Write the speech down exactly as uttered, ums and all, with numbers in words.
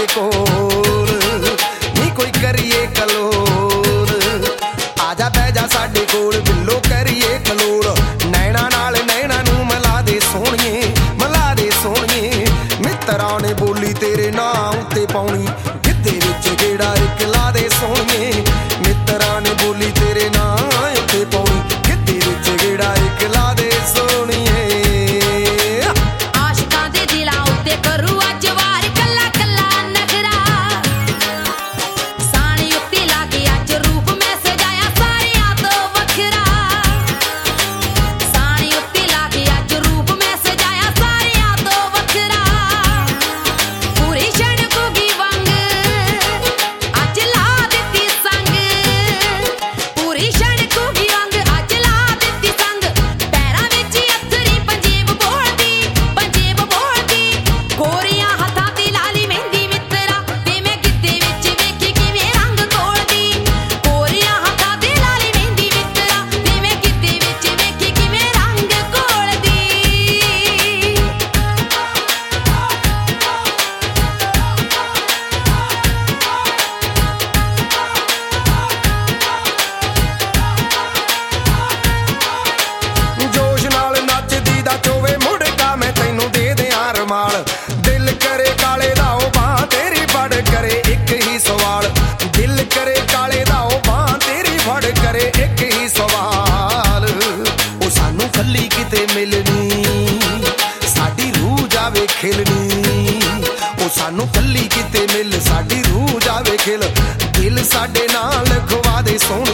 कोल नी कोई करिए कलोल आजा बह जा साडे कोल बिल्लो करिए कलोल नैना नाल नैना नू मिला दे सोहणिए मिला दे सोहणिए मित्तरां ने बोली तेरे नाम उत्ते पाउणी गिद्दे विच गेड़ा इक ला दे सोहणिए मित्तरां ने बोली तेरे नाम उत्ते पाउणी गिद्दे विच गेड़ा इक ला दे सोहणिए दिल करे काले दा ओ बां तेरी फड़ करे एक ही सवाल दिल करे काले दा ओ बां तेरी फड़ करे एक ही सवाल ओ सानू खली किते मिलनी साडी रूह जावे खिलनी ओ सानू खली किते मिल साडी रूह जावे खिल दिल साडे नाल खवा दे सोहणिए